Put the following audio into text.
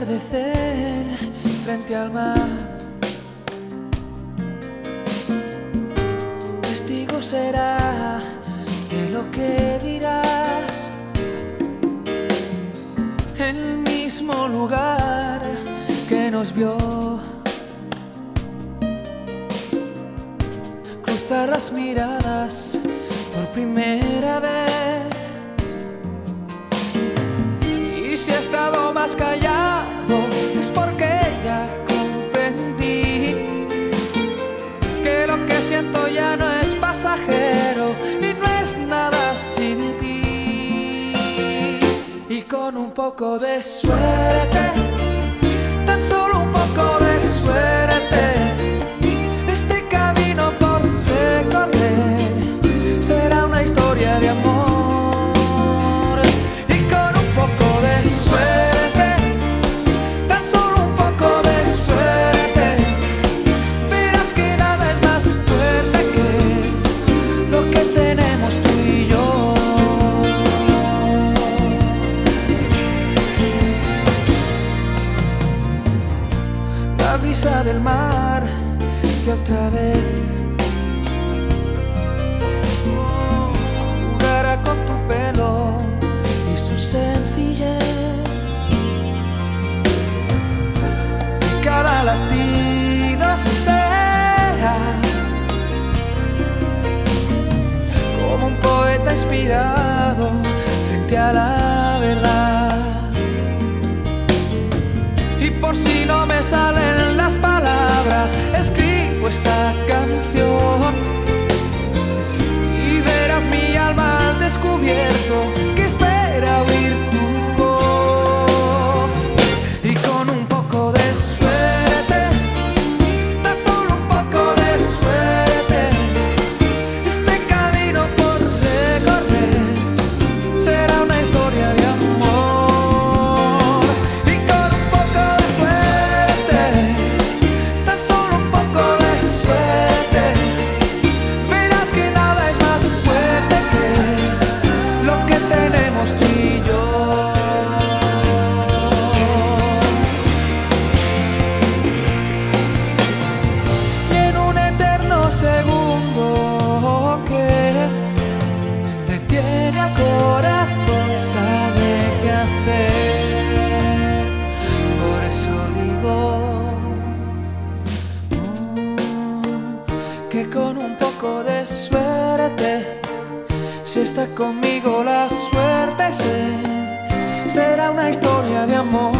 atardecer frente al mar. Testigo será de lo que dirás en el mismo lugar que nos vio cruzar las miradas por primera vez. Y si he estado más callado es porque ya comprendí que lo que siento ya no es pasajero y no es nada sin ti. Y con un poco de suerte, tan solo un poco de suerte, este camino por recorrer será una historia de amor. Y con un poco de suerte, tan solo un poco de suerte, verás que nada es más fuerte que lo que tenemos tú y yo. La brisa del mar que otra vez jugará con tu pelo y su sencillez. Y cada latido será como un poeta inspirado frente a la verdad. Y por si no me salen las palabras, escribo esta canción y verás mi alma al descubierto que espera oír tu voz. Y con un poco de suerte, tan solo un poco de suerte, este camino por recorrer será una historia de amor. Y con un poco de suerte, tan solo un poco de suerte, verás que nada es más fuerte que lo que tenemos tú y yo. Y en un eterno segundo que detiene al corazón, sabe qué hacer. Por eso digo que con un poco de suerte, si está conmigo la suerte será una historia de amor.